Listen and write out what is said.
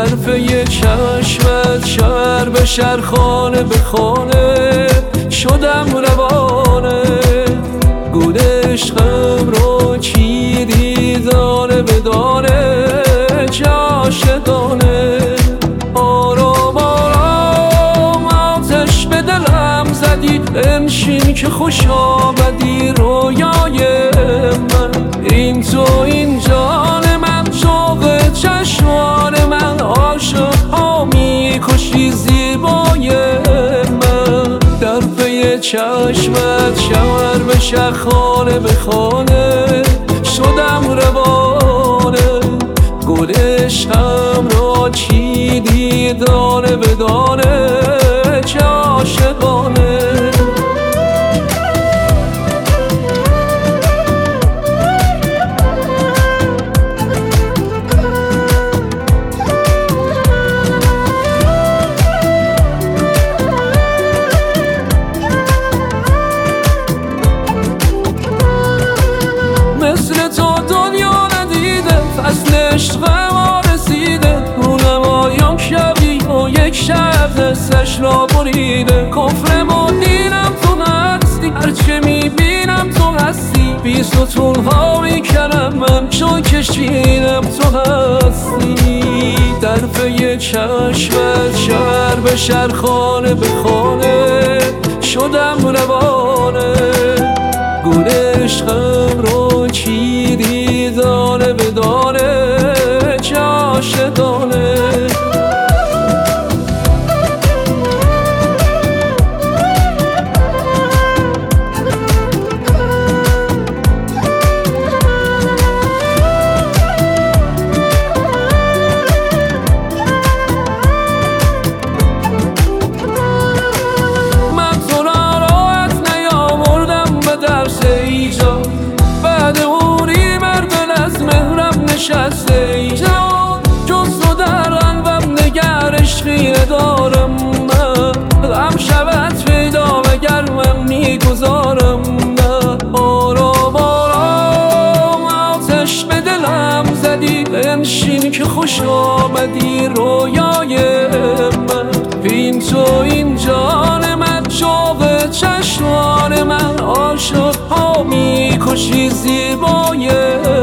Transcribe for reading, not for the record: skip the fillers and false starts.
پی چشمت شهر به شهر خانه به خانه شدم روانه گل عشقم رو چیدی دانه به دانه چه عاشقانه آرام آرام آتش به دلم زدی بنشین که خوش آمدی رویای من این تو این جان من شوق چشمان من عاشق ها میکشی زیبای من در پی چشمت شهر به شهر خانه به خانه شدم روانه گل عشقم را چیدی دانه به دانه چه عاشقانه مثل تو دنیا ندیده فصل عشق ما رسیده رونمایان شبی و یک شب دستش را بریده کفرم و دینم تو هستی هرچه میبینم تو هستی بی ستونها میکنم من چون کشیدم تو هستی در پی چشمت شهر به شهر خانه به خانه شدم روانه گل عشقم رو چیدی دانه به دانه چه عاشقانه نشسته اینجا جز تو در قلبم نگر عشقی ندارم من غم شود پیدا مگر من میگذارم نه آرام آرام آتش به دلم زدی بنشین که خوش آمدی رویای من این تو این جان من شوق چشمان من عاشق ها میکشی زیبای